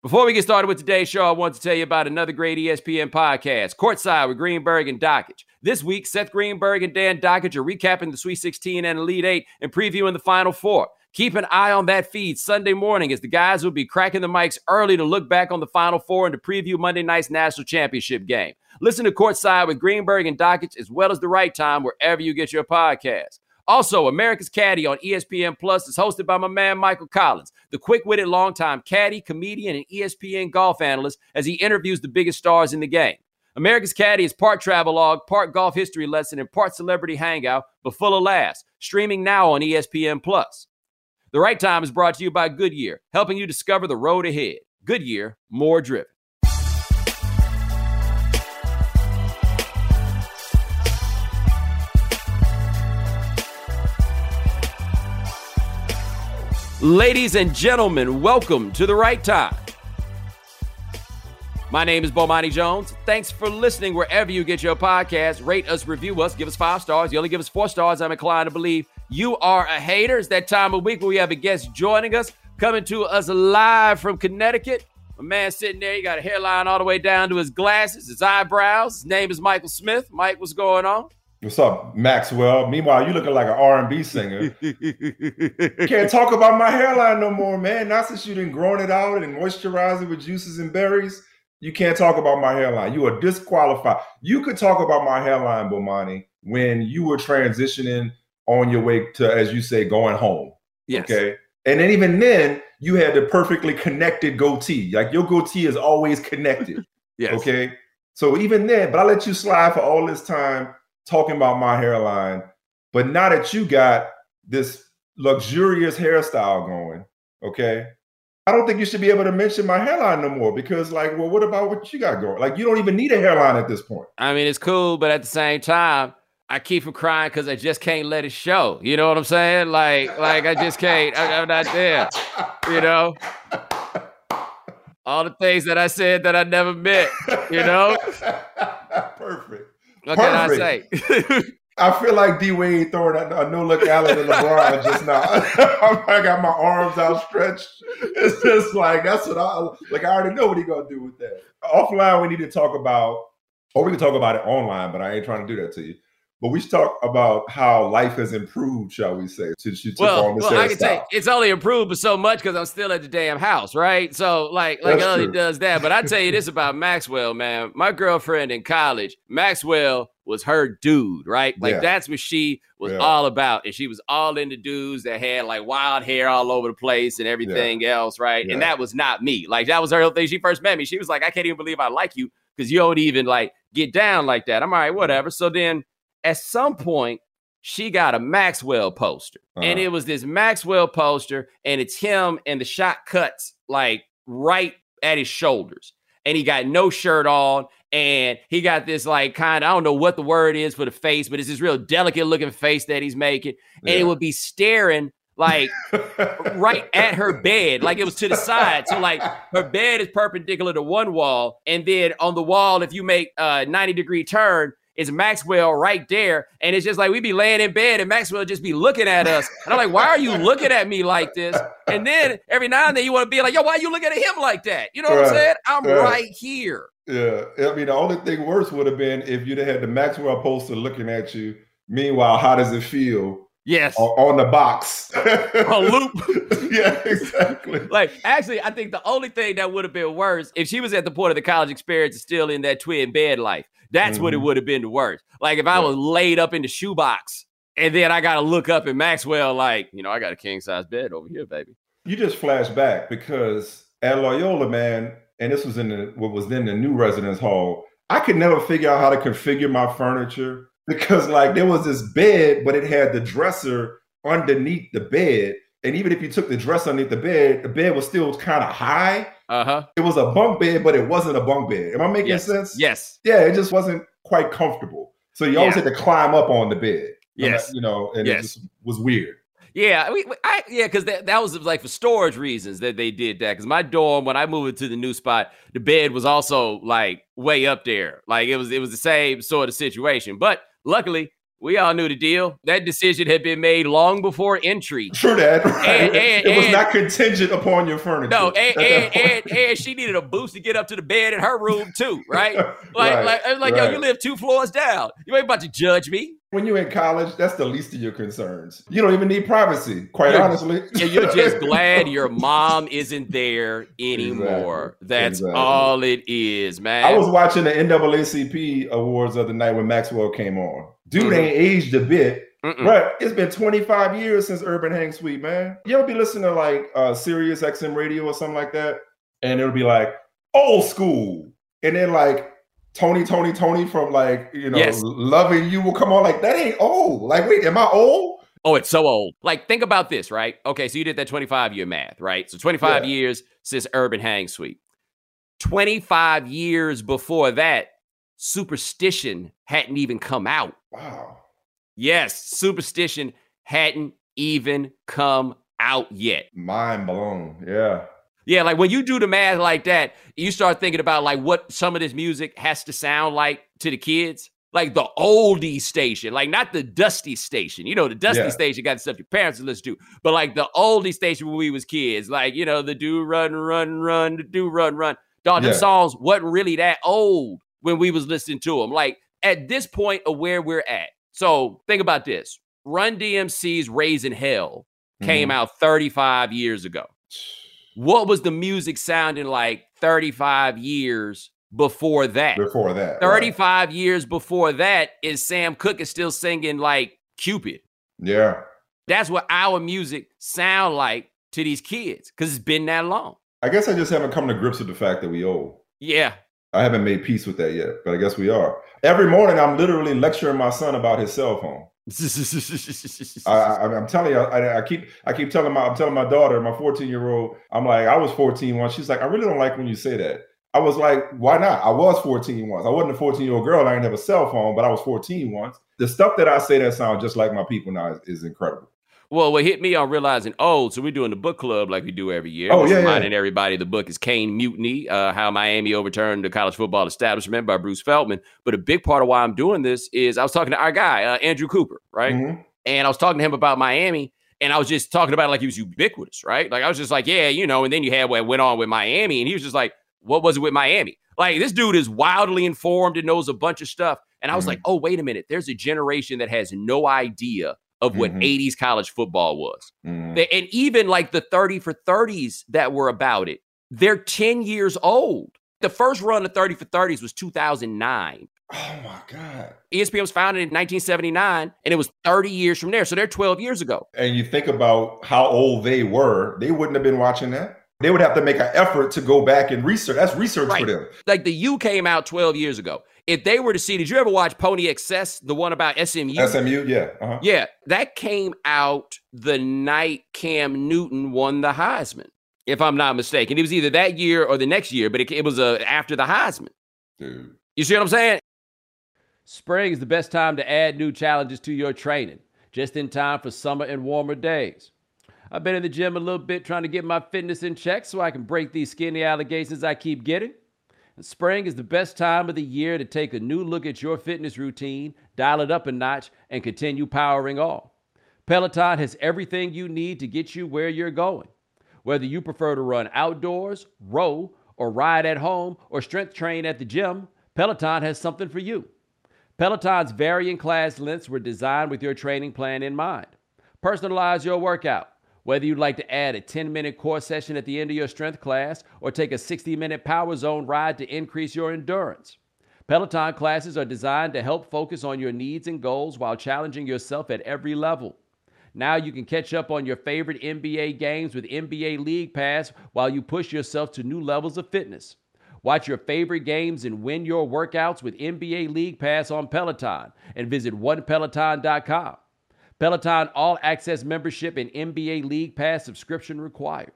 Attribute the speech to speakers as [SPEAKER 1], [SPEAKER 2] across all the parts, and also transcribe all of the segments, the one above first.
[SPEAKER 1] Before we get started with today's show, I want to tell you about another great ESPN podcast, Courtside with Greenberg and Dockage. This week, Seth Greenberg and Dan Dockage are recapping the Sweet 16 and Elite Eight and previewing the Final Four. Keep an eye on that feed Sunday morning as the guys will be cracking the mics early to look back on the Final Four and to preview Monday night's national championship game. Listen to Courtside with Greenberg and Dockage as well as The Right Time wherever you get your podcasts. Also, America's Caddy on ESPN Plus is hosted by my man Michael Collins, the quick-witted longtime caddy, comedian, and ESPN golf analyst as he interviews the biggest stars in the game. America's Caddy is part travelogue, part golf history lesson, and part celebrity hangout, but full of laughs. Streaming now on ESPN Plus. The Right Time is brought to you by Goodyear, helping you discover the road ahead. Goodyear, more driven. Ladies and gentlemen, welcome to The Right Time. My name is Bomani Jones. Thanks for listening wherever you get your podcast. Rate us, review us, give us 5 stars. You only give us 4 stars, I'm inclined to believe you are a hater. It's that time of week where we have a guest joining us, coming to us live from Connecticut. A man sitting there, he got a hairline all the way down to his glasses, his eyebrows. His name is Michael Smith. Mike, what's going on?
[SPEAKER 2] What's up, Maxwell? Meanwhile, you looking like an R&B singer. Can't talk about my hairline no more, man. Not since you done grown it out and moisturized it with juices and berries. You can't talk about my hairline. You are disqualified. You could talk about my hairline, Bomani, when you were transitioning on your way to, as you say, going home.
[SPEAKER 1] Yes.
[SPEAKER 2] Okay. And then even then, you had the perfectly connected goatee. Like your goatee is always connected.
[SPEAKER 1] Yes.
[SPEAKER 2] Okay. So even then, but I let you slide for all this time talking about my hairline. But now that you got this luxurious hairstyle going, okay, I don't think you should be able to mention my hairline no more because, like, well, what about what you got going? Like, you don't even need a hairline at this point.
[SPEAKER 1] I mean, it's cool, but at the same time, I keep from crying because I just can't let it show. You know what I'm saying? Like I just can't. I'm not there. You know? All the things that I said that I never meant, you know?
[SPEAKER 2] Perfect.
[SPEAKER 1] What can I say?
[SPEAKER 2] I feel like D-Wade throwing a no-look alley to LeBron just now. I got my arms outstretched. It's just like, that's what I already know what he's going to do with that. Offline, we need to talk about, or we can talk about it online, but I ain't trying to do that to you. But we should talk about how life has improved, shall we say, since you took on this hairstyle.
[SPEAKER 1] I can tell you, it's only improved but so much because I'm still at the damn house, right? So, like it only does that. But I tell you this about Maxwell, man. My girlfriend in college, Maxwell was her dude, right? Like, that's what she was all about. And she was all into dudes that had, like, wild hair all over the place and everything else, right? And that was not me. Like, that was her whole thing. She first met me. She was like, I can't even believe I like you because you don't even, like, get down like that. I'm all right, whatever. So then, at some point, she got a Maxwell poster. And it was this Maxwell poster, and it's him and the shot cuts, like, right at his shoulders. And he got no shirt on, and he got this, like, kind of, I don't know what the word is for the face, but it's this real delicate-looking face that he's making. And it would be staring, like, right at her bed. Like, it was to the side. So, like, her bed is perpendicular to one wall, and then on the wall, if you make a 90-degree turn, it's Maxwell right there. And it's just like, we be laying in bed and Maxwell just be looking at us. And I'm like, why are you looking at me like this? And then every now and then you want to be like, yo, why are you looking at him like that? You know what I'm saying? I'm right here.
[SPEAKER 2] Yeah. I mean, the only thing worse would have been if you'd have had the Maxwell poster looking at you. Meanwhile, how does it feel?
[SPEAKER 1] Yes.
[SPEAKER 2] On the box.
[SPEAKER 1] On loop.
[SPEAKER 2] Yeah, exactly.
[SPEAKER 1] Like, actually, I think the only thing that would have been worse, if she was at the point of the college experience and still in that twin bed life, that's what it would have been the worst. Like, if I was laid up in the shoebox and then I got to look up at Maxwell like, you know, I got a king-size bed over here, baby.
[SPEAKER 2] You just flash back because at Loyola, man, and this was in what was then the new residence hall, I could never figure out how to configure my furniture because, like, there was this bed, but it had the dresser underneath the bed. And even if you took the dresser underneath the bed was still kind of high. It was a bunk bed, but it wasn't a bunk bed. Am I making sense?
[SPEAKER 1] Yes.
[SPEAKER 2] Yeah, it just wasn't quite comfortable. So you always had to climb up on the bed.
[SPEAKER 1] Yes.
[SPEAKER 2] You know, and it just was weird.
[SPEAKER 1] Yeah, because that was like for storage reasons that they did that. Because my dorm, when I moved to the new spot, the bed was also like way up there. Like it was the same sort of situation. But luckily, We all knew the deal. That decision had been made long before entry.
[SPEAKER 2] True that. Right? It was not contingent upon your furniture.
[SPEAKER 1] No, and she needed a boost to get up to the bed in her room too, right? Like, yo, you live 2 floors down. You ain't about to judge me.
[SPEAKER 2] When you're in college, that's the least of your concerns. You don't even need privacy, quite honestly.
[SPEAKER 1] You're just glad your mom isn't there anymore. Exactly. That's all it is, man.
[SPEAKER 2] I was watching the NAACP awards the other night when Maxwell came on. Dude ain't aged a bit. Right. It's been 25 years since Urban Hang Suite, man. You ever be listening to like Sirius XM radio or something like that? And it'll be like old school. And then like Tony from like, Loving You will come on like, that ain't old. Like, wait, am I old?
[SPEAKER 1] Oh, it's so old. Like, think about this, right? Okay, so you did that 25-year math, right? So 25 years since Urban Hang Suite. 25 years before that, Superstition hadn't even come out.
[SPEAKER 2] Wow.
[SPEAKER 1] Yes, Superstition hadn't even come out yet.
[SPEAKER 2] Mind blown. Yeah.
[SPEAKER 1] Yeah, like when you do the math like that, you start thinking about like what some of this music has to sound like to the kids. Like the oldie station, like not the dusty station. You know, the dusty station got the stuff your parents would listen to. But like the oldie station when we was kids, like, the do run, the do run. Dog, the songs wasn't really that old when we was listening to them. Like at this point of where we're at. So think about this. Run DMC's Raising Hell came out 35 years ago. What was the music sounding like 35 years before that? 35 years before that is Sam Cooke is still singing like Cupid.
[SPEAKER 2] Yeah.
[SPEAKER 1] That's what our music sound like to these kids because it's been that long.
[SPEAKER 2] I guess I just haven't come to grips with the fact that we old.
[SPEAKER 1] Yeah.
[SPEAKER 2] I haven't made peace with that yet, but I guess we are. Every morning I'm literally lecturing my son about his cell phone. I'm telling you, I keep telling my daughter, my 14-year-old, I'm like, I was 14 once. She's like, I really don't like when you say that. I was like, why not? I was 14 once. I wasn't a 14-year-old girl. I didn't have a cell phone, but I was 14 once. The stuff that I say that sounds just like my people now is incredible.
[SPEAKER 1] Well, what hit me on realizing, so we're doing the book club like we do every year. Reminding everybody the book is Cane Mutiny, How Miami Overturned the College Football Establishment by Bruce Feldman. But a big part of why I'm doing this is I was talking to our guy, Andrew Cooper, right? Mm-hmm. And I was talking to him about Miami, and I was just talking about it like he was ubiquitous, right? Like I was just like, and then you had what went on with Miami, and he was just like, what was it with Miami? Like this dude is wildly informed and knows a bunch of stuff. And I was like, oh, wait a minute. There's a generation that has no idea of what 80s college football was. And even like the 30 for 30s that were about it, they're 10 years old. The first run of 30 for 30s was 2009.
[SPEAKER 2] Oh my God.
[SPEAKER 1] ESPN was founded in 1979 and it was 30 years from there. So they're 12 years ago.
[SPEAKER 2] And you think about how old they were, they wouldn't have been watching that. They would have to make an effort to go back and research. That's research for them.
[SPEAKER 1] Like the U came out 12 years ago. If they were to see, did you ever watch Pony Excess, the one about SMU?
[SPEAKER 2] SMU, yeah. Uh-huh.
[SPEAKER 1] Yeah, that came out the night Cam Newton won the Heisman, if I'm not mistaken. It was either that year or the next year, but it was after the Heisman.
[SPEAKER 2] Dude.
[SPEAKER 1] You see what I'm saying? Spring is the best time to add new challenges to your training, just in time for summer and warmer days. I've been in the gym a little bit trying to get my fitness in check so I can break these skinny allegations I keep getting. And spring is the best time of the year to take a new look at your fitness routine, dial it up a notch, and continue powering on. Peloton has everything you need to get you where you're going. Whether you prefer to run outdoors, row, or ride at home, or strength train at the gym, Peloton has something for you. Peloton's varying class lengths were designed with your training plan in mind. Personalize your workout. Whether you'd like to add a 10-minute core session at the end of your strength class or take a 60-minute power zone ride to increase your endurance. Peloton classes are designed to help focus on your needs and goals while challenging yourself at every level. Now you can catch up on your favorite NBA games with NBA League Pass while you push yourself to new levels of fitness. Watch your favorite games and win your workouts with NBA League Pass on Peloton and visit onepeloton.com. Peloton All-Access membership and NBA League Pass subscription required.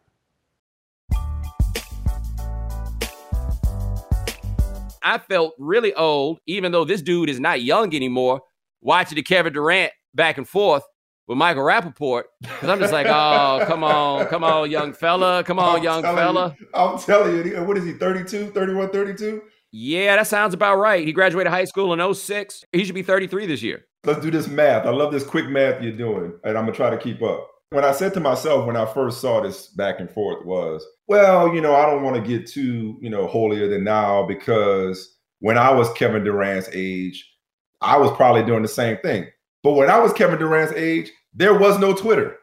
[SPEAKER 1] I felt really old, even though this dude is not young anymore, watching the Kevin Durant back and forth with Michael Rappaport. Because I'm just like, oh, come on, young fella. Come on, young fella.
[SPEAKER 2] I'm telling you, what is he, 32, 31, 32?
[SPEAKER 1] Yeah, that sounds about right. He graduated high school in 06. He should be 33 this year.
[SPEAKER 2] Let's do this math. I love this quick math you're doing, and I'm going to try to keep up. When I said to myself when I first saw this back and forth was, well, I don't want to get too, holier than thou, because when I was Kevin Durant's age, I was probably doing the same thing. But when I was Kevin Durant's age, there was no Twitter.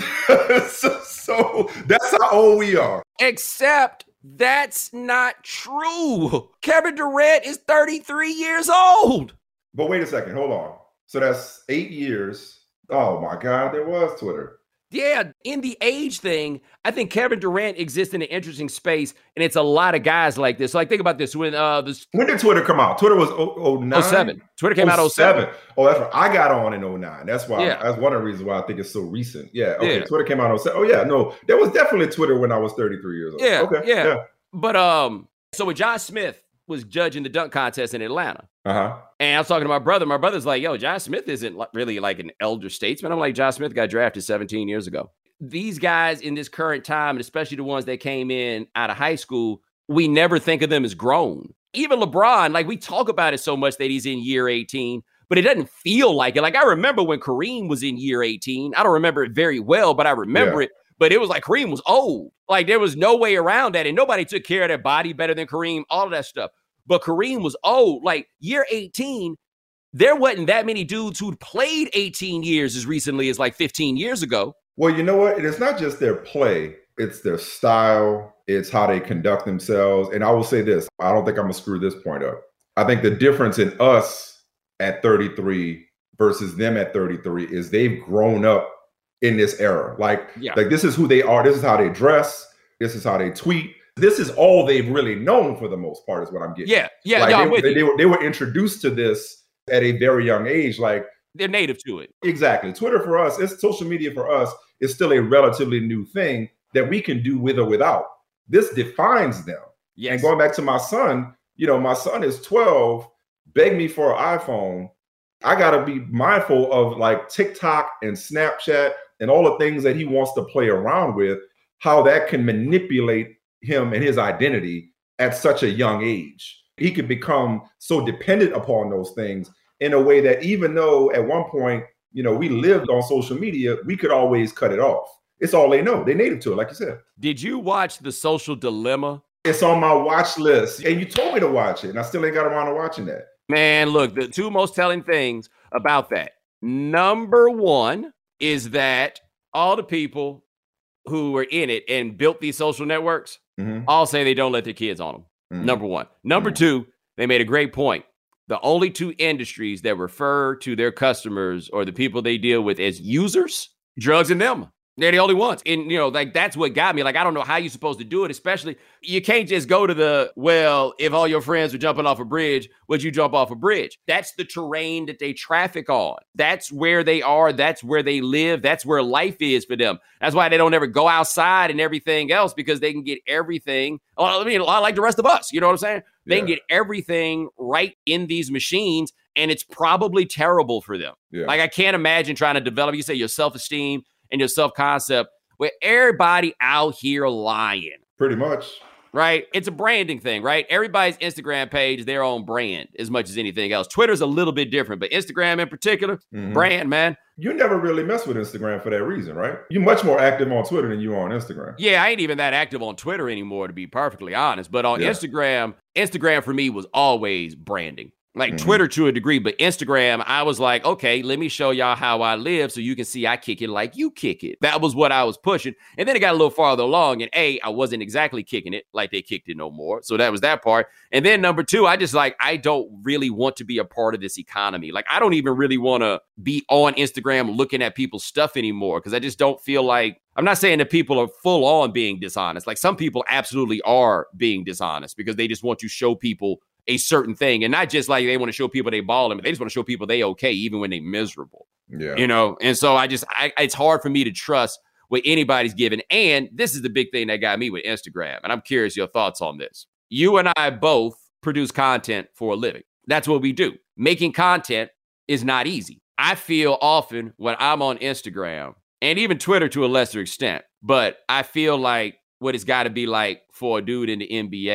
[SPEAKER 2] so that's how old we are.
[SPEAKER 1] Except that's not true. Kevin Durant is 33 years old.
[SPEAKER 2] But wait a second. Hold on. So that's 8 years. Oh, my God. There was Twitter.
[SPEAKER 1] Yeah, in the age thing, I think Kevin Durant exists in an interesting space, and it's a lot of guys like this. So, think about this. When
[SPEAKER 2] did Twitter come out? Twitter was 09?
[SPEAKER 1] 07. Twitter came out 07.
[SPEAKER 2] Oh, that's right. I got on in 09. That's why.
[SPEAKER 1] Yeah.
[SPEAKER 2] That's one of the reasons why I think it's so recent. Yeah. Okay. Yeah. Twitter came out 07. Oh, yeah. No, there was definitely Twitter when I was 33 years old.
[SPEAKER 1] Yeah.
[SPEAKER 2] Okay.
[SPEAKER 1] Yeah. But so when John Smith was judging the dunk contest in Atlanta, and I was talking to my brother. My brother's like, "Yo, John Smith isn't really like an elder statesman." I'm like, "John Smith got drafted 17 years ago." These guys in this current time, and especially the ones that came in out of high school, we never think of them as grown. Even LeBron, like we talk about it so much that he's in year 18, but it doesn't feel like it. Like I remember when Kareem was in year 18. I don't remember it very well, but I remember it. But it was like Kareem was old. Like there was no way around that. And nobody took care of their body better than Kareem, all of that stuff. But Kareem was old. Like year 18, there wasn't that many dudes who'd played 18 years as recently as like 15 years ago.
[SPEAKER 2] Well, you know what? It's not just their play. It's their style. It's how they conduct themselves. And I will say this. I don't think I'm going to screw this point up. I think the difference in us at 33 versus them at 33 is they've grown up in this era. Like this is who they are. This is how they dress. This is how they tweet. This is all they've really known for the most part is what I'm getting.
[SPEAKER 1] Yeah.
[SPEAKER 2] Like they were introduced to this at a very young age. Like
[SPEAKER 1] they're native to it.
[SPEAKER 2] Exactly. Twitter for us, it's social media for us is still a relatively new thing that we can do with or without. This defines them. Yes. And going back to my son, my son is 12, begged me for an iPhone. I got to be mindful of like TikTok and Snapchat and all the things that he wants to play around with, how that can manipulate him and his identity at such a young age. He could become so dependent upon those things in a way that even though at one point, we lived on social media, we could always cut it off. It's all they know. They're native to it, like you said.
[SPEAKER 1] Did you watch The Social Dilemma?
[SPEAKER 2] It's on my watch list. And you told me to watch it, and I still ain't got around to watching that.
[SPEAKER 1] Man, look, the two most telling things about that. Number one is that all the people who were in it and built these social networks all say they don't let their kids on them. Number one. Number two, they made a great point. The only two industries that refer to their customers or the people they deal with as users, drugs and them. They're the only ones. And, that's what got me. Like, I don't know how you're supposed to do it, especially you can't just go to if all your friends were jumping off a bridge, would you jump off a bridge? That's the terrain that they traffic on. That's where they are. That's where they live. That's where life is for them. That's why they don't ever go outside and everything else, because they can get everything. I mean, like the rest of us, you know what I'm saying? They can get everything right in these machines, and it's probably terrible for them. Yeah. Like, I can't imagine trying to develop, you say, your self-esteem and your self-concept with everybody out here lying.
[SPEAKER 2] Pretty much.
[SPEAKER 1] Right? It's a branding thing, right? Everybody's Instagram page is their own brand as much as anything else. Twitter's a little bit different, but Instagram in particular, brand, man.
[SPEAKER 2] You never really mess with Instagram for that reason, right? You're much more active on Twitter than you are on Instagram.
[SPEAKER 1] Yeah, I ain't even that active on Twitter anymore, to be perfectly honest. But on Instagram for me was always branding. Like Twitter to a degree, but Instagram, I was like, okay, let me show y'all how I live so you can see I kick it like you kick it. That was what I was pushing. And then it got a little farther along, and I wasn't exactly kicking it like they kicked it no more. So that was that part. And then number two, I don't really want to be a part of this economy. Like, I don't even really want to be on Instagram looking at people's stuff anymore, because I just don't feel like, I'm not saying that people are full on being dishonest. Like, some people absolutely are being dishonest because they just want to show people a certain thing, and not just like they want to show people they balling, but they just want to show people they okay even when they miserable. Yeah, and so it's hard for me to trust what anybody's giving. And this is the big thing that got me with Instagram, and I'm curious your thoughts on this. You and I both produce content for a living. That's what we do. Making content is not easy. I feel often when I'm on Instagram and even Twitter to a lesser extent, but I feel like what it's got to be like for a dude in the NBA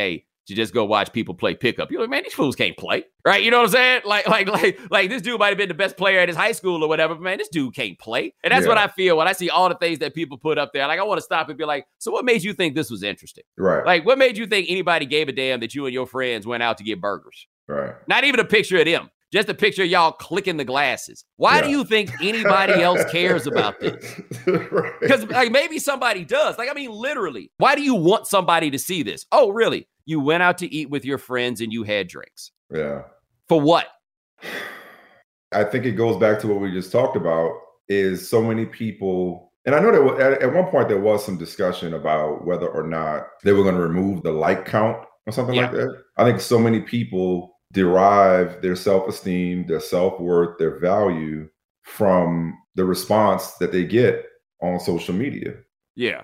[SPEAKER 1] to just go watch people play pickup. You're like, man, these fools can't play, right? You know what I'm saying? Like this dude might have been the best player at his high school or whatever, but man, this dude can't play. And that's what I feel when I see all the things that people put up there. Like, I want to stop and be like, so what made you think this was interesting?
[SPEAKER 2] Right.
[SPEAKER 1] Like, what made you think anybody gave a damn that you and your friends went out to get burgers?
[SPEAKER 2] Right.
[SPEAKER 1] Not even a picture of them. Just a picture of y'all clicking the glasses. Why do you think anybody else cares about this? Because like maybe somebody does. Like, I mean, literally, why do you want somebody to see this? Oh, really? You went out to eat with your friends and you had drinks.
[SPEAKER 2] Yeah.
[SPEAKER 1] For what?
[SPEAKER 2] I think it goes back to what we just talked about is so many people. And I know that at one point there was some discussion about whether or not they were going to remove the like count or something like that. I think so many people derive their self-esteem, their self-worth, their value from the response that they get on social media.
[SPEAKER 1] Yeah.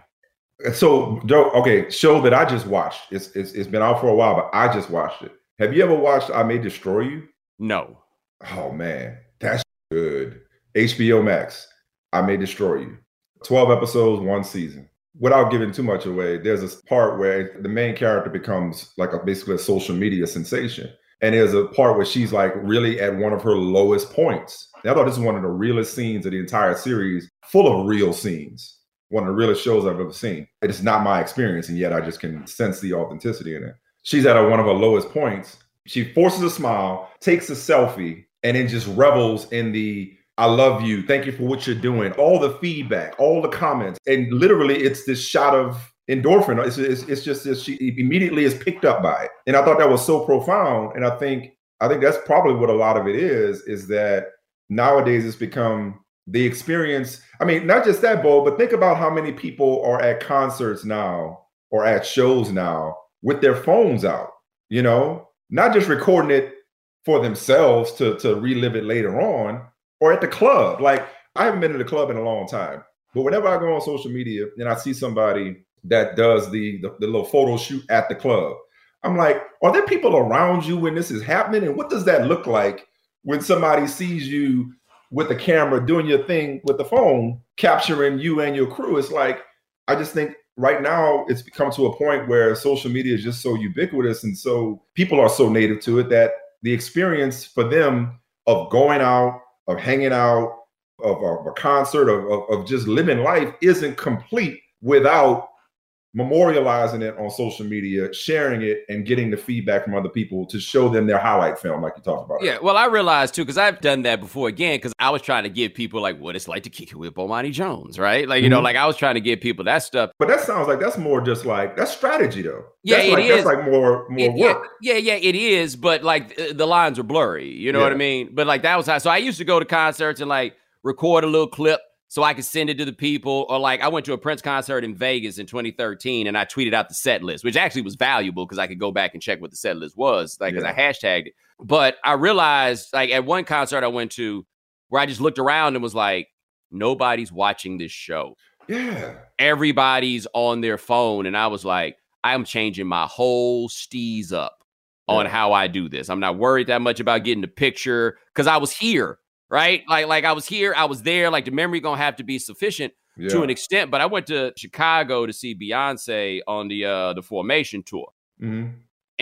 [SPEAKER 2] So, okay, show that I just watched. It's been out for a while, but I just watched it. Have you ever watched I May Destroy You?
[SPEAKER 1] No.
[SPEAKER 2] Oh, man. That's good. HBO Max, I May Destroy You. 12 episodes, 1 season. Without giving too much away, there's a part where the main character becomes like basically a social media sensation. And there's a part where she's like really at one of her lowest points. And I thought this is one of the realest scenes of the entire series, full of real scenes. One of the realest shows I've ever seen. It is not my experience, and yet I just can sense the authenticity in it. She's at one of her lowest points. She forces a smile, takes a selfie, and then just revels in the I love you, thank you for what you're doing, all the feedback, all the comments. And literally it's this shot of endorphin. It's just that she immediately is picked up by it. And I thought that was so profound. And I think that's probably what a lot of it is that nowadays it's become the experience. I mean, not just that, Bo, but think about how many people are at concerts now or at shows now with their phones out, you know, not just recording it for themselves to relive it later on, or at the club. Like, I haven't been to the club in a long time, but whenever I go on social media and I see somebody that does the little photo shoot at the club, I'm like, are there people around you when this is happening? And what does that look like when somebody sees you with the camera doing your thing with the phone, capturing you and your crew? It's like, I just think right now it's become to a point where social media is just so ubiquitous. And so people are so native to it that the experience for them of going out, of hanging out, of a concert, of just living life isn't complete without memorializing it on social media, sharing it, and getting the feedback from other people to show them their highlight film, like you talked about.
[SPEAKER 1] Yeah, well, I realized too, because I've done that before again, because I was trying to give people like what it's like to kick it with Bomani Jones, right? Like, you know, like I was trying to give people that stuff.
[SPEAKER 2] But that sounds like that's more just like, that's strategy though.
[SPEAKER 1] Yeah,
[SPEAKER 2] that's like more work.
[SPEAKER 1] Yeah, it is. But like the lines are blurry, you know what I mean? But like that was how, so I used to go to concerts and like record a little clip so I could send it to the people. Or like I went to a Prince concert in Vegas in 2013 and I tweeted out the set list, which actually was valuable because I could go back and check what the set list was, like, because I hashtagged it. But I realized like at one concert I went to where I just looked around and was like, nobody's watching this show.
[SPEAKER 2] Yeah.
[SPEAKER 1] Everybody's on their phone. And I was like, I'm changing my whole steez up on how I do this. I'm not worried that much about getting the picture because I was here. Right? Like I was here, I was there, like the memory gonna have to be sufficient to an extent. But I went to Chicago to see Beyonce on the Formation tour. Mm-hmm.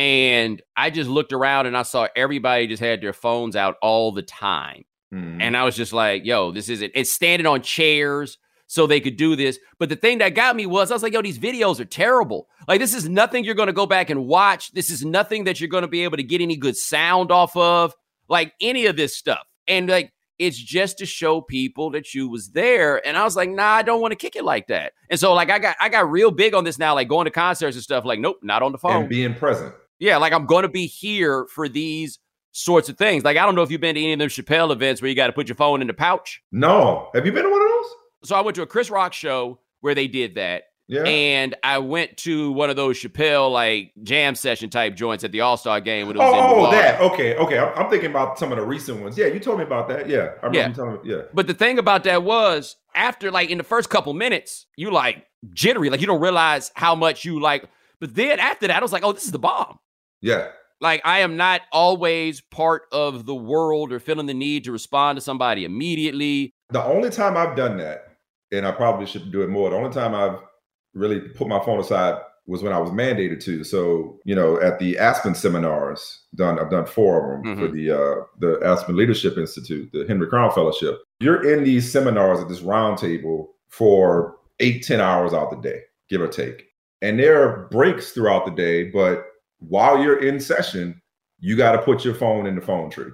[SPEAKER 1] And I just looked around and I saw everybody just had their phones out all the time. Mm-hmm. And I was just like, yo, this isn't, it's standing on chairs so they could do this. But the thing that got me was, I was like, yo, these videos are terrible. Like, this is nothing you're gonna go back and watch. This is nothing that you're gonna be able to get any good sound off of, like any of this stuff. And like, it's just to show people that you was there. And I was like, nah, I don't want to kick it like that. And so like I got real big on this now, like going to concerts and stuff, like, nope, not on the phone.
[SPEAKER 2] And being present.
[SPEAKER 1] Yeah, like I'm going to be here for these sorts of things. Like, I don't know if you've been to any of them Chappelle events where you got to put your phone in the pouch.
[SPEAKER 2] No. Have you been to one of those?
[SPEAKER 1] So I went to a Chris Rock show where they did that.
[SPEAKER 2] Yeah.
[SPEAKER 1] And I went to one of those Chappelle like jam session type joints at the All-Star game. When it was
[SPEAKER 2] that. Okay. I'm thinking about some of the recent ones. Yeah, you told me about that. Yeah. I remember you telling me. Yeah.
[SPEAKER 1] But the thing about that was after like in the first couple minutes, you like jittery, like you don't realize how much you like. But then after that, I was like, oh, this is the bomb.
[SPEAKER 2] Yeah.
[SPEAKER 1] Like, I am not always part of the world or feeling the need to respond to somebody immediately.
[SPEAKER 2] The only time I've done that, and I probably should do it more, the only time I've really put my phone aside was when I was mandated to. So, at the Aspen seminars, I've done 4 of them for the Aspen Leadership Institute, the Henry Crown Fellowship. You're in these seminars at this round table for 8-10 hours out the day, give or take. And there are breaks throughout the day, but while you're in session, you got to put your phone in the phone tree.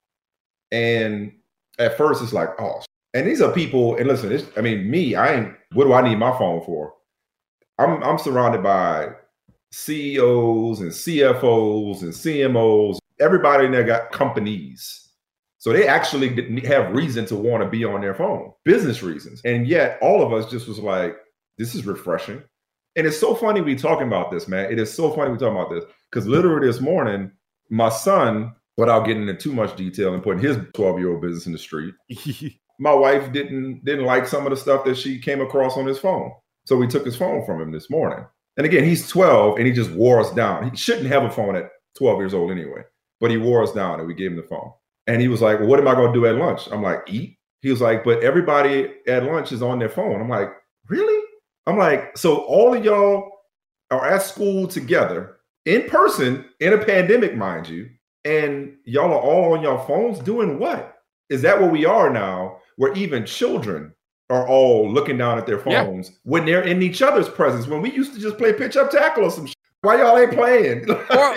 [SPEAKER 2] And at first it's like, oh, and these are people, and listen, what do I need my phone for? I'm surrounded by CEOs and CFOs and CMOs. Everybody in there got companies. So they actually didn't have reason to want to be on their phone, business reasons. And yet all of us just was like, this is refreshing. And it's so funny we talking about this, man. It is so funny we talking about this because literally this morning, my son, without getting into too much detail and putting his 12-year-old business in the street, my wife didn't like some of the stuff that she came across on his phone. So we took his phone from him this morning. And again, he's 12 and he just wore us down. He shouldn't have a phone at 12 years old anyway, but he wore us down and we gave him the phone. And he was like, well, what am I going to do at lunch? I'm like, eat. He was like, but everybody at lunch is on their phone. I'm like, really? I'm like, so all of y'all are at school together in person in a pandemic, mind you, and y'all are all on your phones doing what? Is that what we are now, where even children are all looking down at their phones when they're in each other's presence, when we used to just play pitch up tackle or some shit? Why y'all ain't playing?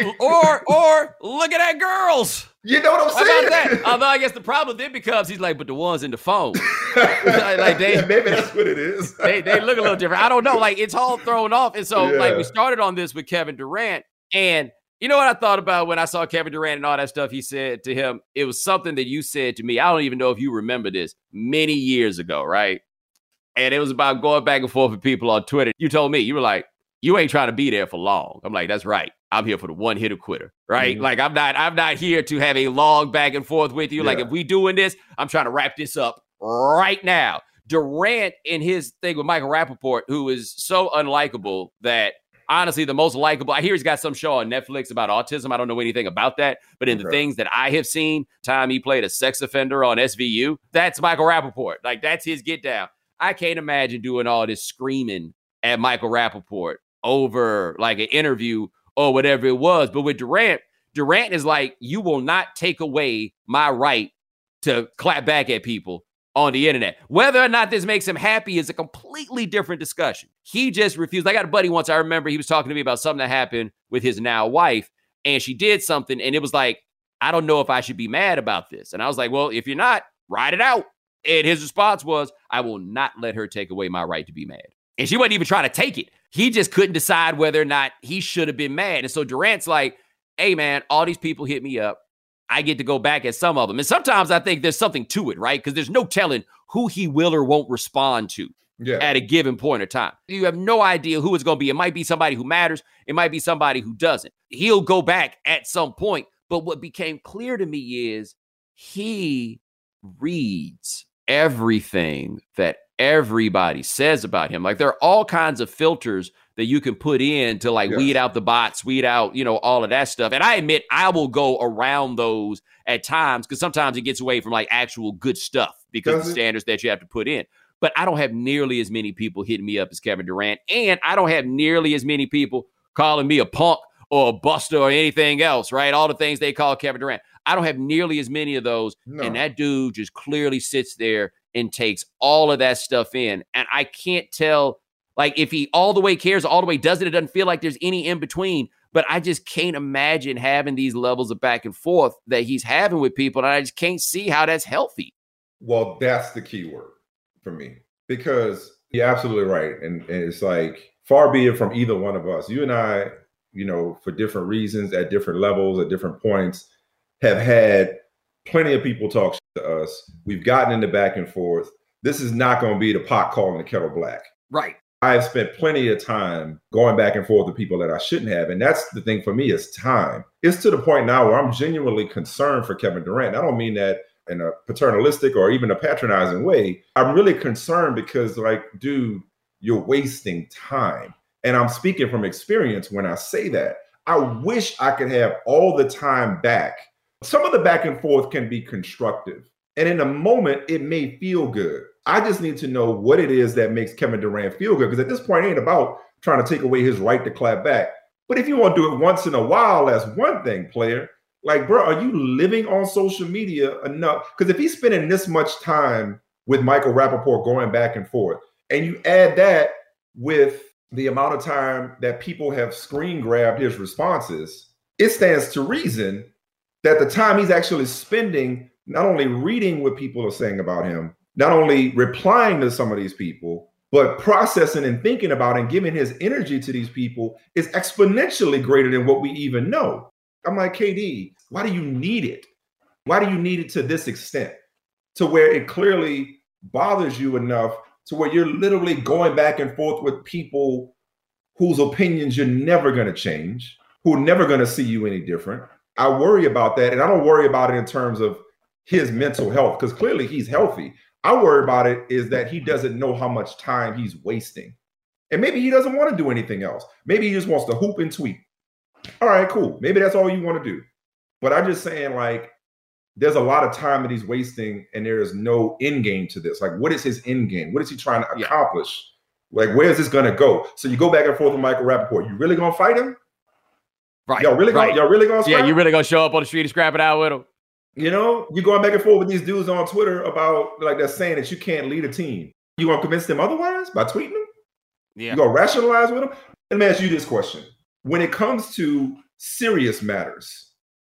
[SPEAKER 1] or looking at girls.
[SPEAKER 2] You know what I'm saying?
[SPEAKER 1] About that? Although I guess the problem then becomes he's like, but the ones in the phone.
[SPEAKER 2] Maybe that's what it is.
[SPEAKER 1] they look a little different. I don't know. Like it's all thrown off. And so we started on this with Kevin Durant. And you know what I thought about when I saw Kevin Durant and all that stuff he said to him? It was something that you said to me. I don't even know if you remember this many years ago, right? And it was about going back and forth with people on Twitter. You told me, you were like, you ain't trying to be there for long. I'm like, that's right. I'm here for the one hitter quitter, right? Mm-hmm. Like I'm not here to have a long back and forth with you. Yeah. Like if we doing this, I'm trying to wrap this up right now. Durant in his thing with Michael Rappaport, who is so unlikable that honestly the most likable, I hear he's got some show on Netflix about autism. I don't know anything about that, but in the things that I have seen, time he played a sex offender on SVU, that's Michael Rappaport. Like that's his get down. I can't imagine doing all this screaming at Michael Rappaport over like an interview or whatever it was. But with Durant is like, you will not take away my right to clap back at people on the internet. Whether or not this makes him happy is a completely different discussion. He just refused. I got a buddy once, I remember he was talking to me about something that happened with his now wife, and she did something, and it was like, I don't know if I should be mad about this. And I was like, well, if you're not, ride it out. And his response was, I will not let her take away my right to be mad. And she wasn't even trying to take it. He just couldn't decide whether or not he should have been mad. And so Durant's like, hey, man, all these people hit me up. I get to go back at some of them. And sometimes I think there's something to it, right? Because there's no telling who he will or won't respond to at a given point of time. You have no idea who it's going to be. It might be somebody who matters. It might be somebody who doesn't. He'll go back at some point. But what became clear to me is he reads everything that everybody says about him. Like there are all kinds of filters that you can put in to like weed out the bots, weed out, all of that stuff. And I admit I will go around those at times because sometimes it gets away from like actual good stuff because of the standards that you have to put in. But I don't have nearly as many people hitting me up as Kevin Durant. And I don't have nearly as many people calling me a punk or a buster or anything else, right? All the things they call Kevin Durant. I don't have nearly as many of those. No. And that dude just clearly sits there and takes all of that stuff in. And I can't tell, like, if he all the way cares, all the way doesn't, it doesn't feel like there's any in between. But I just can't imagine having these levels of back and forth that he's having with people. And I just can't see how that's healthy.
[SPEAKER 2] Well, that's the key word for me, because you're absolutely right. And it's like, far be it from either one of us. You and I, for different reasons, at different levels, at different points, have had plenty of people talk shit to us. We've gotten into back and forth. This is not going to be the pot calling the kettle black.
[SPEAKER 1] Right.
[SPEAKER 2] I have spent plenty of time going back and forth with people that I shouldn't have. And that's the thing for me is time. It's to the point now where I'm genuinely concerned for Kevin Durant. I don't mean that in a paternalistic or even a patronizing way. I'm really concerned because, like, dude, you're wasting time. And I'm speaking from experience when I say that. I wish I could have all the time back. Some of the back and forth can be constructive. And in a moment, it may feel good. I just need to know what it is that makes Kevin Durant feel good. Because at this point, it ain't about trying to take away his right to clap back. But if you want to do it once in a while, that's one thing, player. Like, bro, are you living on social media enough? Because if he's spending this much time with Michael Rappaport going back and forth, and you add that with the amount of time that people have screen grabbed his responses, it stands to reason that the time he's actually spending not only reading what people are saying about him, not only replying to some of these people, but processing and thinking about and giving his energy to these people is exponentially greater than what we even know. I'm like, KD, why do you need it? Why do you need it to this extent? To where it clearly bothers you enough to where you're literally going back and forth with people whose opinions you're never going to change, who are never going to see you any different. I worry about that. And I don't worry about it in terms of his mental health, because clearly he's healthy. I worry about it is that he doesn't know how much time he's wasting. And maybe he doesn't want to do anything else. Maybe he just wants to hoop and tweet. All right, cool. Maybe that's all you want to do. But I'm just saying, like, there's a lot of time that he's wasting and there is no end game to this. Like, what is his end game? What is he trying to accomplish? Like, where is this going to go? So you go back and forth with Michael Rappaport. You really going to fight him?
[SPEAKER 1] Right.
[SPEAKER 2] Y'all really going to
[SPEAKER 1] Yeah, you really going to show up on the street and scrap it out with him?
[SPEAKER 2] You know, you're going back and forth with these dudes on Twitter about, like, they're saying that you can't lead a team. You going to convince them otherwise by tweeting them?
[SPEAKER 1] Yeah.
[SPEAKER 2] You going to rationalize with them? Let me ask you this question. When it comes to serious matters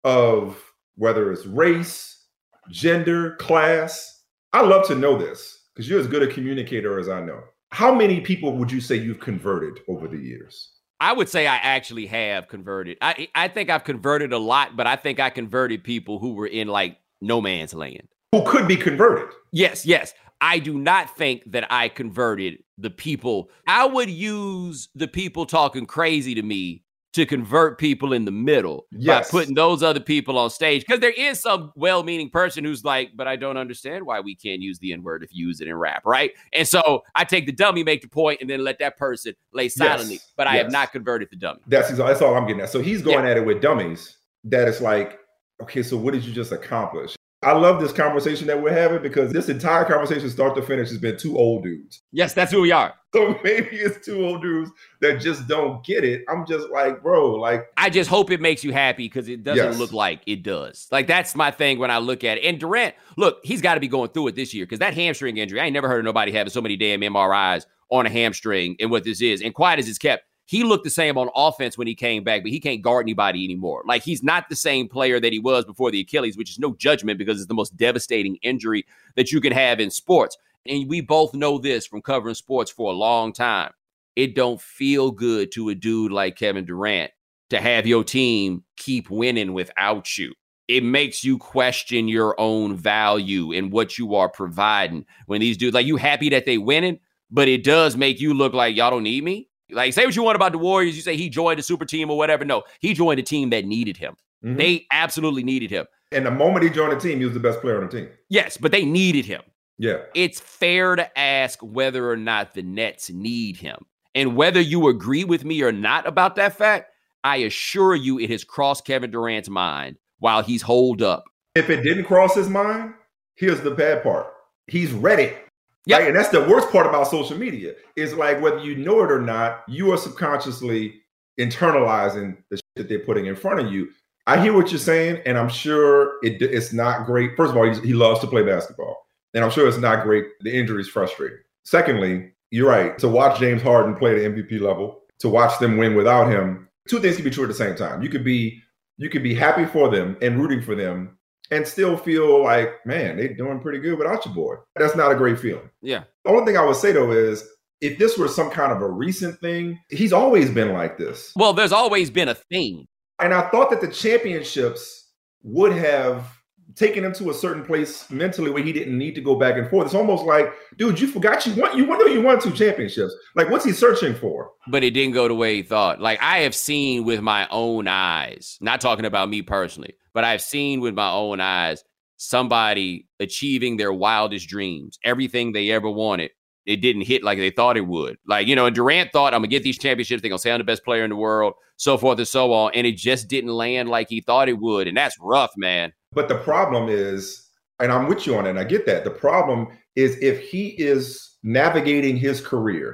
[SPEAKER 2] of whether it's race, gender, class, I love to know this because you're as good a communicator as I know. How many people would you say you've converted over the years?
[SPEAKER 1] I would say I actually have converted. I think I've converted a lot, but I think I converted people who were in like no man's land.
[SPEAKER 2] Who could be converted?
[SPEAKER 1] Yes. I do not think that I converted the people. I would use the people talking crazy to me to convert people in the middle by putting those other people on stage. Because there is some well-meaning person who's like, but I don't understand why we can't use the N-word if you use it in rap, right? And so I take the dummy, make the point, and then let that person lay silently. But I have not converted the dummy.
[SPEAKER 2] That's all I'm getting at. So he's going at it with dummies that it's like, okay, so what did you just accomplish? I love this conversation that we're having because this entire conversation, start to finish, has been two old dudes.
[SPEAKER 1] Yes, that's who we are.
[SPEAKER 2] So maybe it's two old dudes that just don't get it. I'm just like, bro, like.
[SPEAKER 1] I just hope it makes you happy because it doesn't look like it does. Like, that's my thing when I look at it. And Durant, look, he's got to be going through it this year because that hamstring injury, I ain't never heard of nobody having so many damn MRIs on a hamstring and what this is. And quiet as it's kept, he looked the same on offense when he came back, but he can't guard anybody anymore. Like, he's not the same player that he was before the Achilles, which is no judgment because it's the most devastating injury that you can have in sports. And we both know this from covering sports for a long time. It don't feel good to a dude like Kevin Durant to have your team keep winning without you. It makes you question your own value and what you are providing when these dudes, like, you happy that they winning, but it does make you look like y'all don't need me. Like, say what you want about the Warriors. You say he joined a super team or whatever. No, he joined a team that needed him. Mm-hmm. They absolutely needed him.
[SPEAKER 2] And the moment he joined the team, he was the best player on the team.
[SPEAKER 1] Yes, but they needed him.
[SPEAKER 2] Yeah.
[SPEAKER 1] It's fair to ask whether or not the Nets need him. And whether you agree with me or not about that fact, I assure you it has crossed Kevin Durant's mind while he's holed up.
[SPEAKER 2] If it didn't cross his mind, here's the bad part. He's ready.
[SPEAKER 1] Yeah,
[SPEAKER 2] right? And that's the worst part about social media is like whether you know it or not, you are subconsciously internalizing the shit that they're putting in front of you. I hear what you're saying, and I'm sure it's not great. First of all, he loves to play basketball, and I'm sure it's not great. The injury is frustrating. Secondly, you're right. To watch James Harden play at the MVP level, to watch them win without him, two things can be true at the same time. You could be happy for them and rooting for them, and still feel like, man, they're doing pretty good without your boy. That's not a great feeling.
[SPEAKER 1] Yeah.
[SPEAKER 2] The only thing I would say, though, is if this were some kind of a recent thing, he's always been like this.
[SPEAKER 1] Well, there's always been a thing.
[SPEAKER 2] And I thought that the championships would have taken him to a certain place mentally where he didn't need to go back and forth. It's almost like, dude, you forgot you won 2 championships. Like, what's he searching for?
[SPEAKER 1] But it didn't go the way he thought. Like, I have seen with my own eyes, not talking about me personally, but I've seen with my own eyes somebody achieving their wildest dreams. Everything they ever wanted, it didn't hit like they thought it would. Like, you know, and Durant thought, I'm going to get these championships. They're going to say I'm the best player in the world, so forth and so on. And it just didn't land like he thought it would. And that's rough, man.
[SPEAKER 2] But the problem is, and I'm with you on it, and I get that. The problem is if he is navigating his career,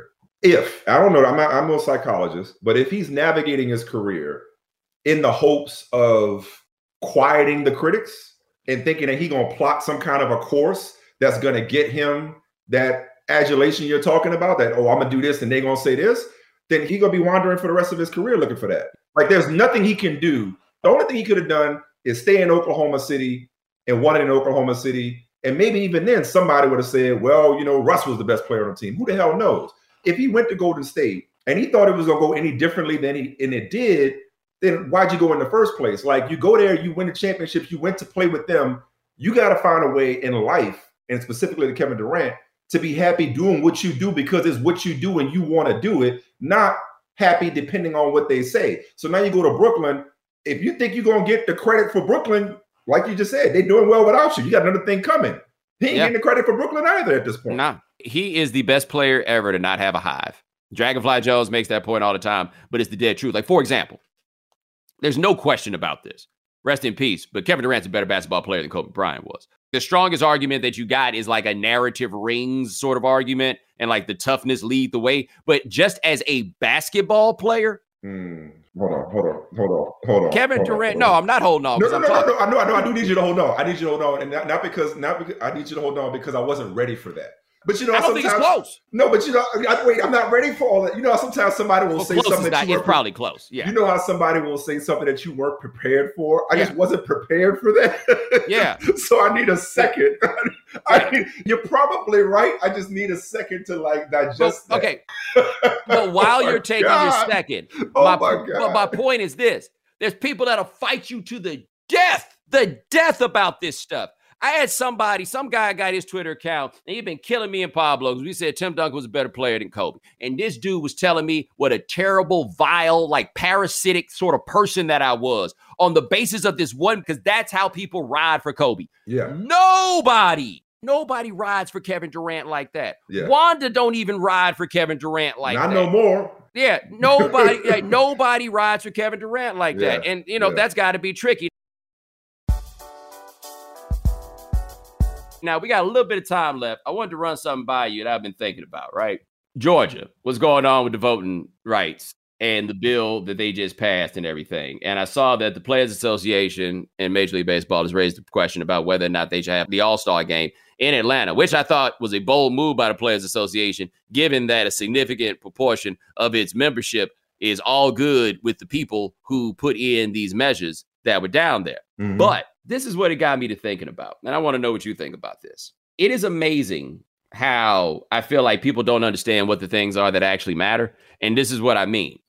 [SPEAKER 2] if I don't know, I'm no psychologist, but if he's navigating his career in the hopes of quieting the critics and thinking that he's gonna plot some kind of a course that's gonna get him that adulation you're talking about, that, oh, I'm gonna do this and they're gonna say this, then he's gonna be wandering for the rest of his career looking for that. Like, there's nothing he can do. The only thing he could have done is stay in Oklahoma City and won it in Oklahoma City. And maybe even then somebody would have said, well, Russ was the best player on the team. Who the hell knows? If he went to Golden State and he thought it was going to go any differently than it did, then why'd you go in the first place? Like, you go there, you win the championships, you went to play with them. You got to find a way in life, and specifically to Kevin Durant, to be happy doing what you do because it's what you do and you want to do it, not happy depending on what they say. So now you go to Brooklyn. If you think you're going to get the credit for Brooklyn, like you just said, they're doing well without you. You got another thing coming. He ain't getting the credit for Brooklyn either at this point.
[SPEAKER 1] Nah, he is the best player ever to not have a hive. Dragonfly Jones makes that point all the time, but it's the dead truth. Like, for example, there's no question about this. Rest in peace, but Kevin Durant's a better basketball player than Kobe Bryant was. The strongest argument that you got is like a narrative rings sort of argument, and like the toughness lead the way. But just as a basketball player,
[SPEAKER 2] Hold on.
[SPEAKER 1] Kevin Durant. No, I'm not holding on.
[SPEAKER 2] No. I do need you to hold on. I need you to hold on, and not because I need you to hold on because I wasn't ready for that. But
[SPEAKER 1] I don't think it's close.
[SPEAKER 2] No, but I'm not ready for all that. Sometimes somebody will say something that
[SPEAKER 1] it's probably close. Yeah.
[SPEAKER 2] You know how somebody will say something that you weren't prepared for? I just wasn't prepared for that.
[SPEAKER 1] Yeah.
[SPEAKER 2] So I need a second. You're probably right. I just need a second to digest that.
[SPEAKER 1] Okay. But while you're taking your second, my point is this. There's people that'll fight you to the death about this stuff. I had some guy got his Twitter account, and he'd been killing me and Pablo because we said Tim Duncan was a better player than Kobe. And this dude was telling me what a terrible, vile, parasitic sort of person that I was on the basis of this one, because that's how people ride for Kobe.
[SPEAKER 2] Yeah.
[SPEAKER 1] Nobody rides for Kevin Durant like that.
[SPEAKER 2] Yeah.
[SPEAKER 1] Wanda don't even ride for Kevin Durant like that.
[SPEAKER 2] Not no more.
[SPEAKER 1] Yeah, nobody rides for Kevin Durant like that. And, that's got to be tricky. Now, we got a little bit of time left. I wanted to run something by you that I've been thinking about, right? Georgia, what's going on with the voting rights and the bill that they just passed and everything. And I saw that the Players Association in Major League Baseball has raised the question about whether or not they should have the All-Star game in Atlanta, which I thought was a bold move by the Players Association, given that a significant proportion of its membership is all good with the people who put in these measures that were down there. Mm-hmm. But this is what it got me to thinking about. And I want to know what you think about this. It is amazing how I feel like people don't understand what the things are that actually matter. And this is what I mean.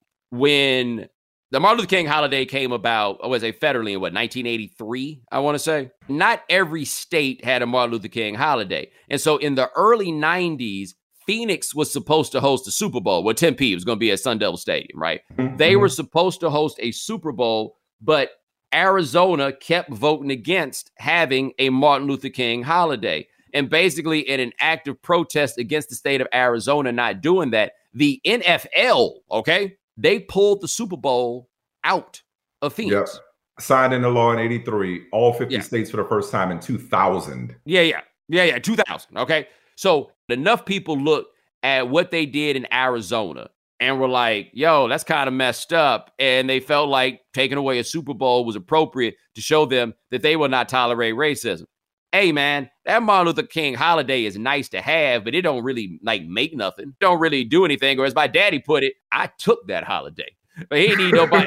[SPEAKER 1] When the Martin Luther King holiday came about, federally in 1983, I want to say, not every state had a Martin Luther King holiday. And so in the early 90s, Phoenix was supposed to host a Super Bowl. Well, Tempe was going to be at Sun Devil Stadium, right? Mm-hmm. They were supposed to host a Super Bowl, but Arizona kept voting against having a Martin Luther King holiday. And basically, in an act of protest against the state of Arizona not doing that, the NFL, they pulled the Super Bowl out of Phoenix.
[SPEAKER 2] Yep. Signed into law in 83, all 50 states for the first time in 2000.
[SPEAKER 1] Yeah, 2000, okay? So enough people looked at what they did in Arizona and were like, yo, that's kind of messed up. And they felt like taking away a Super Bowl was appropriate to show them that they will not tolerate racism. Hey, man, that Martin Luther King holiday is nice to have, but it don't really make nothing. Don't really do anything. Or as my daddy put it, I took that holiday. But he ain't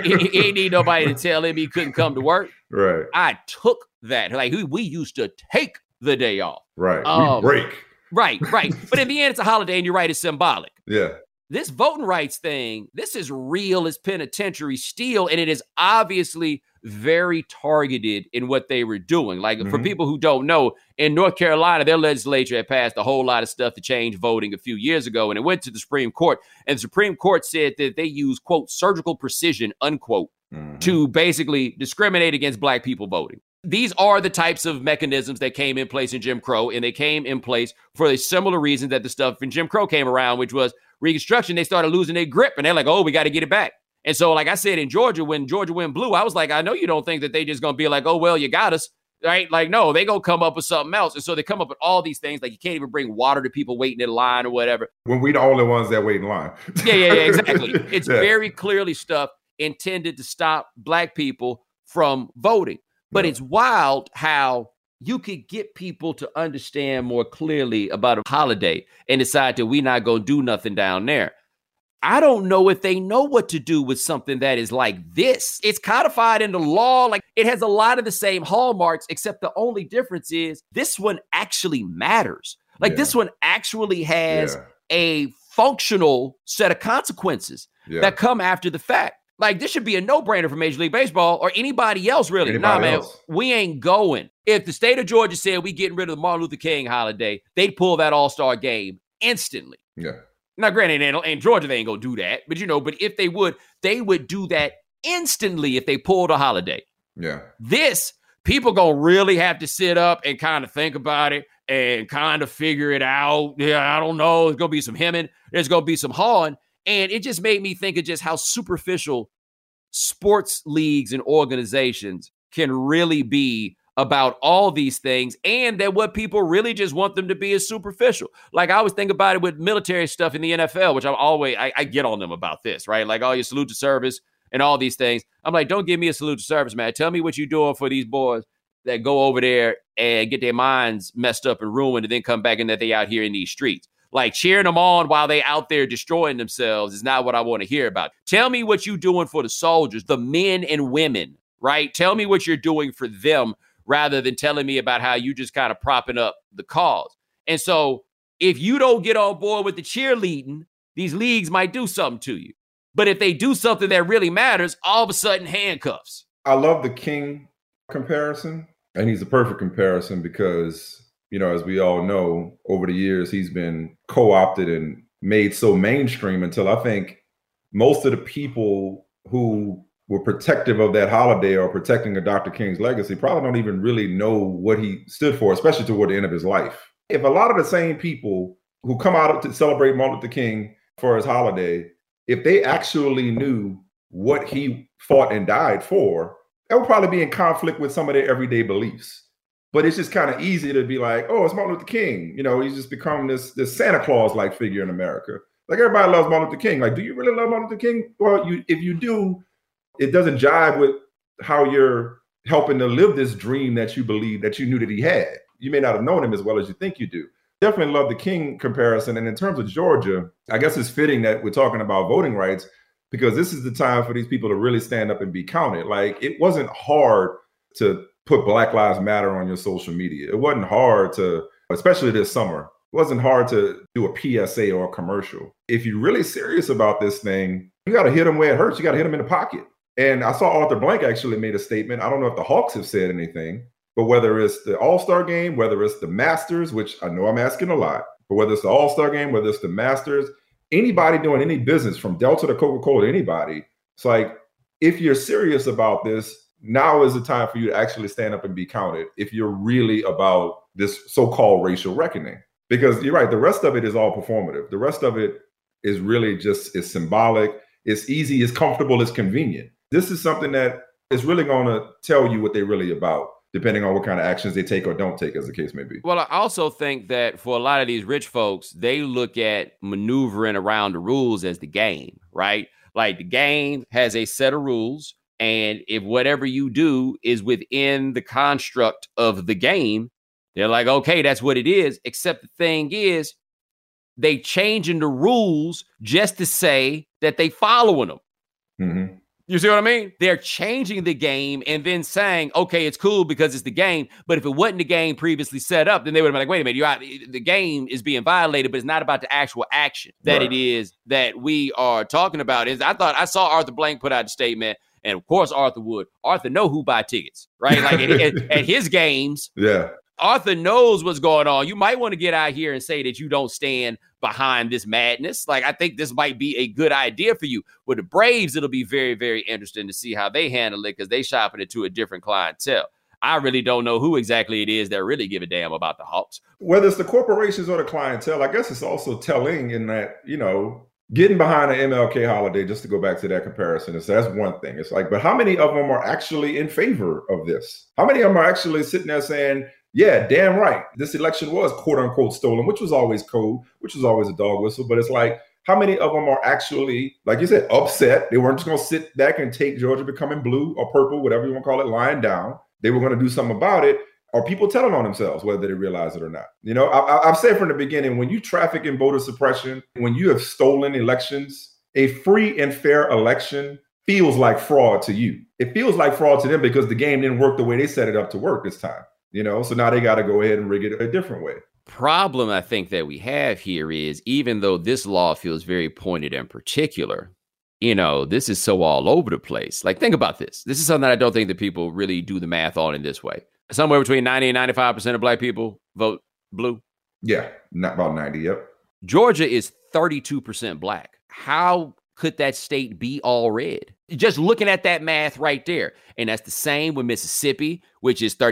[SPEAKER 1] need nobody to tell him he couldn't come to work.
[SPEAKER 2] Right.
[SPEAKER 1] I took that. We used to take the day off.
[SPEAKER 2] Right. We break.
[SPEAKER 1] Right. But in the end, it's a holiday, and you're right, it's symbolic.
[SPEAKER 2] Yeah.
[SPEAKER 1] This voting rights thing, this is real as penitentiary steel, and it is obviously very targeted in what they were doing. For people who don't know, in North Carolina, their legislature had passed a whole lot of stuff to change voting a few years ago, and it went to the Supreme Court, and the Supreme Court said that they use, quote, surgical precision, unquote, to basically discriminate against Black people voting. These are the types of mechanisms that came in place in Jim Crow, and they came in place for a similar reason that the stuff in Jim Crow came around, which was Reconstruction. They started losing their grip, and they're like, oh, we got to get it back. And so, like I said, in Georgia, when Georgia went blue, I was like, I know you don't think that they just going to be like, oh, well, you got us. right? Like, no, they gonna come up with something else. And so they come up with all these things, like you can't even bring water to people waiting in line or whatever.
[SPEAKER 2] When we the only ones that wait in line.
[SPEAKER 1] Yeah, exactly. It's very clearly stuff intended to stop Black people from voting. But it's wild how you could get people to understand more clearly about a holiday and decide that we're not going to do nothing down there. I don't know if they know what to do with something that is like this. It's codified into law. Like, it has a lot of the same hallmarks, except the only difference is this one actually matters. Like, this one actually has a functional set of consequences that come after the fact. Like, this should be a no-brainer for Major League Baseball or anybody else, really. Man, we ain't going. If the state of Georgia said we getting rid of the Martin Luther King holiday, they'd pull that All-Star game instantly.
[SPEAKER 2] Yeah.
[SPEAKER 1] Now, granted, in Georgia, they ain't going to do that. But, but if they would do that instantly if they pulled a holiday.
[SPEAKER 2] Yeah.
[SPEAKER 1] This, people going to really have to sit up and kind of think about it and kind of figure it out. Yeah, I don't know. There's going to be some hemming. There's going to be some hawing. And it just made me think of just how superficial sports leagues and organizations can really be about all these things, and that what people really just want them to be is superficial. Like, I always think about it with military stuff in the NFL, which I get on them about this, right? Like, oh, you salute to service and all these things. I'm like, don't give me a salute to service, man. Tell me what you're doing for these boys that go over there and get their minds messed up and ruined and then come back and that they out here in these streets. Like, cheering them on while they out there destroying themselves is not what I want to hear about. Tell me what you're doing for the soldiers, the men and women, right? Tell me what you're doing for them rather than telling me about how you just kind of propping up the cause. And so if you don't get on board with the cheerleading, these leagues might do something to you. But if they do something that really matters, all of a sudden handcuffs.
[SPEAKER 2] I love the King comparison, and he's a perfect comparison because, as we all know, over the years, he's been co-opted and made so mainstream until I think most of the people who were protective of that holiday or protecting of Dr. King's legacy probably don't even really know what he stood for, especially toward the end of his life. If a lot of the same people who come out to celebrate Martin Luther King for his holiday, if they actually knew what he fought and died for, that would probably be in conflict with some of their everyday beliefs. But it's just kind of easy to be like, oh, it's Martin Luther King. He's just become this Santa Claus-like figure in America. Like, everybody loves Martin Luther King. Like, do you really love Martin Luther King? Well, if you do, it doesn't jive with how you're helping to live this dream that you believe, that you knew that he had. You may not have known him as well as you think you do. Definitely love the King comparison. And in terms of Georgia, I guess it's fitting that we're talking about voting rights because this is the time for these people to really stand up and be counted. Like, it wasn't hard to put Black Lives Matter on your social media. It wasn't hard to, especially this summer, it wasn't hard to do a PSA or a commercial. If you're really serious about this thing, you got to hit them where it hurts. You got to hit them in the pocket. And I saw Arthur Blank actually made a statement. I don't know if the Hawks have said anything, but whether it's the All-Star game, whether it's the Masters, which I know I'm asking a lot, but whether it's the All-Star game, whether it's the Masters, anybody doing any business from Delta to Coca-Cola, anybody, it's like, if you're serious about this, now is the time for you to actually stand up and be counted if you're really about this so-called racial reckoning. Because you're right, the rest of it is all performative. The rest of it is really just, it's symbolic, it's easy, it's comfortable, it's convenient. This is something that is really going to tell you what they're really about, depending on what kind of actions they take or don't take, as the case may be.
[SPEAKER 1] Well, I also think that for a lot of these rich folks, they look at maneuvering around the rules as the game, right? Like, the game has a set of rules, and if whatever you do is within the construct of the game, they're like, okay, that's what it is. Except the thing is, they changing the rules just to say that they following them.
[SPEAKER 2] Mm-hmm.
[SPEAKER 1] You see what I mean? They're changing the game and then saying, okay, it's cool because it's the game. But if it wasn't the game previously set up, then they would have been like, wait a minute, the game is being violated, but it's not about the actual action that It is that we are talking about. I saw Arthur Blank put out a statement, and of course Arthur would. Arthur know who buy tickets, right? Like at his games, Arthur knows what's going on. You might want to get out here and say that you don't stand behind this madness. Like, I think this might be a good idea for you. With the Braves, it'll be very, very interesting to see how they handle it because they shopping it to a different clientele. I really don't know who exactly it is that really give a damn about the Hawks.
[SPEAKER 2] Whether it's the corporations or the clientele, I guess it's also telling in that, getting behind an MLK holiday, just to go back to that comparison, that's one thing. It's like, but how many of them are actually in favor of this? How many of them are actually sitting there saying, yeah, damn right, this election was quote unquote stolen, which was always code, which was always a dog whistle. But it's like, how many of them are actually, like you said, upset? They weren't just going to sit back and take Georgia becoming blue or purple, whatever you want to call it, lying down. They were going to do something about it. Are people telling on themselves, whether they realize it or not? You know, I've said from the beginning, when you traffic in voter suppression, when you have stolen elections, a free and fair election feels like fraud to you. It feels like fraud to them because the game didn't work the way they set it up to work this time. You know, so now they got to go ahead and rig it a different way.
[SPEAKER 1] Problem I think that we have here is, even though this law feels very pointed and particular, you know, this is so all over the place. Like, think about this. This is something that I don't think that people really do the math on in this way. Somewhere between 90 and 95% of black people vote blue.
[SPEAKER 2] Yeah, not about 90. Yep.
[SPEAKER 1] Georgia is 32% black. How could that state be all red? Just looking at that math right there. And that's the same with Mississippi, which is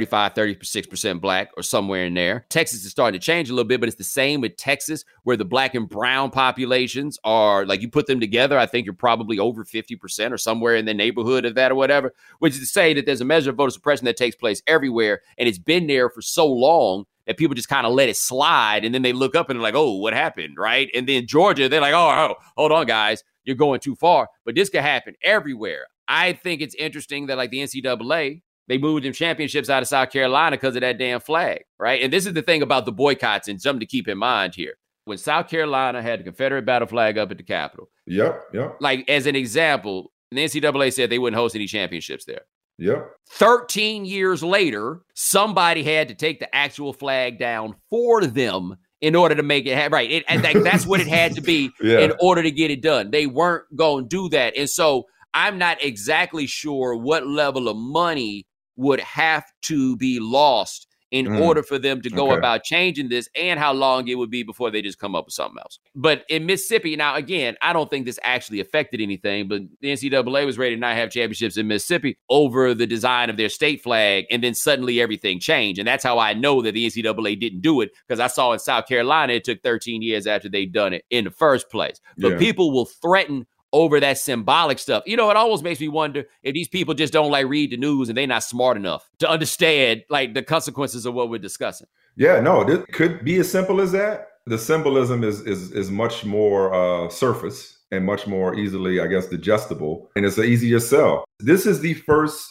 [SPEAKER 1] 36% black or somewhere in there. Texas is starting to change a little bit, but it's the same with Texas, where the black and brown populations are, like, you put them together, I think you're probably over 50% or somewhere in the neighborhood of that or whatever, which is to say that there's a measure of voter suppression that takes place everywhere. And it's been there for so long that people just kind of let it slide. And then they look up and they're like, oh, what happened? Right. And then Georgia, they're like, oh, hold on, guys. You're going too far. But this could happen everywhere. I think it's interesting that, like, the NCAA, they moved them championships out of South Carolina because of that damn flag, right? And this is the thing about the boycotts, and something to keep in mind here. When South Carolina had the Confederate battle flag up at the Capitol.
[SPEAKER 2] Yep.
[SPEAKER 1] Like, as an example, the NCAA said they wouldn't host any championships there.
[SPEAKER 2] Yep.
[SPEAKER 1] 13 years later, somebody had to take the actual flag down for them in order to make it happen. Right. And that's what it had to be in order to get it done. They weren't going to do that. And so I'm not exactly sure what level of money would have to be lost in order for them to go about changing this, and how long it would be before they just come up with something else. But in Mississippi, now, again, I don't think this actually affected anything, but the NCAA was ready to not have championships in Mississippi over the design of their state flag, and then suddenly everything changed. And that's how I know that the NCAA didn't do it, because I saw in South Carolina it took 13 years after they'd done it in the first place. But people will threaten over that symbolic stuff. You know, it almost makes me wonder if these people just don't, like, read the news and they're not smart enough to understand, like, the consequences of what we're discussing.
[SPEAKER 2] Yeah, no, it could be as simple as that. The symbolism is much more surface and much more easily, I guess, digestible, and it's an easier sell. This is the first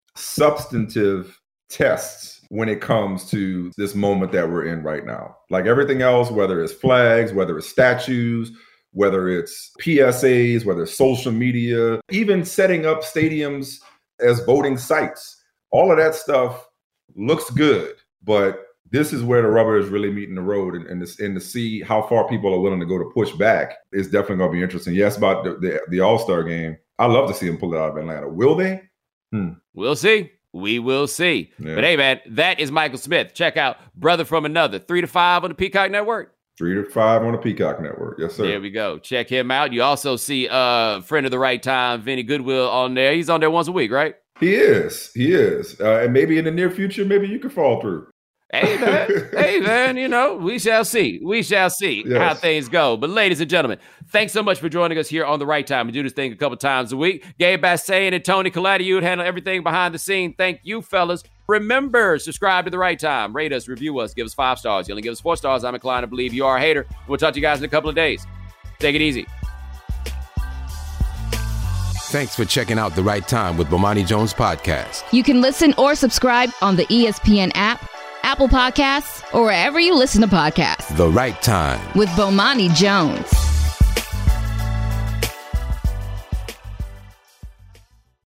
[SPEAKER 2] substantive tests when it comes to this moment that we're in right now. Like everything else, whether it's flags, whether it's statues, whether it's PSAs, whether it's social media, even setting up stadiums as voting sites, all of that stuff looks good. But this is where the rubber is really meeting the road, and to see how far people are willing to go to push back is definitely going to be interesting. Yes, about the All-Star game. I'd love to see them pull it out of Atlanta. Will they?
[SPEAKER 1] We'll see. We will see. Yeah. But hey, man, that is Michael Smith. Check out Brother from Another, 3 to 5 on the Peacock Network.
[SPEAKER 2] 3 to 5 on the Peacock Network. Yes, sir.
[SPEAKER 1] There we go. Check him out. You also see friend of the right time, Vinny Goodwill, on there. He's on there once a week, right?
[SPEAKER 2] He is. And maybe in the near future, maybe you can fall through.
[SPEAKER 1] Hey, man, you know, we shall see. How things go. But ladies and gentlemen, thanks so much for joining us here on The Right Time. We do this thing a couple times a week. Gabe Bassane and Tony Colladi, you would handle everything behind the scene. Thank you, fellas. Remember, subscribe to The Right Time. Rate us, review us, give us 5 stars. You only give us 4 stars, I'm inclined to believe you are a hater. We'll talk to you guys in a couple of days. Take it easy.
[SPEAKER 3] Thanks for checking out The Right Time with Bomani Jones podcast.
[SPEAKER 4] You can listen or subscribe on the ESPN app, Apple Podcasts, or wherever you listen to podcasts.
[SPEAKER 3] The Right Time
[SPEAKER 4] with Bomani Jones.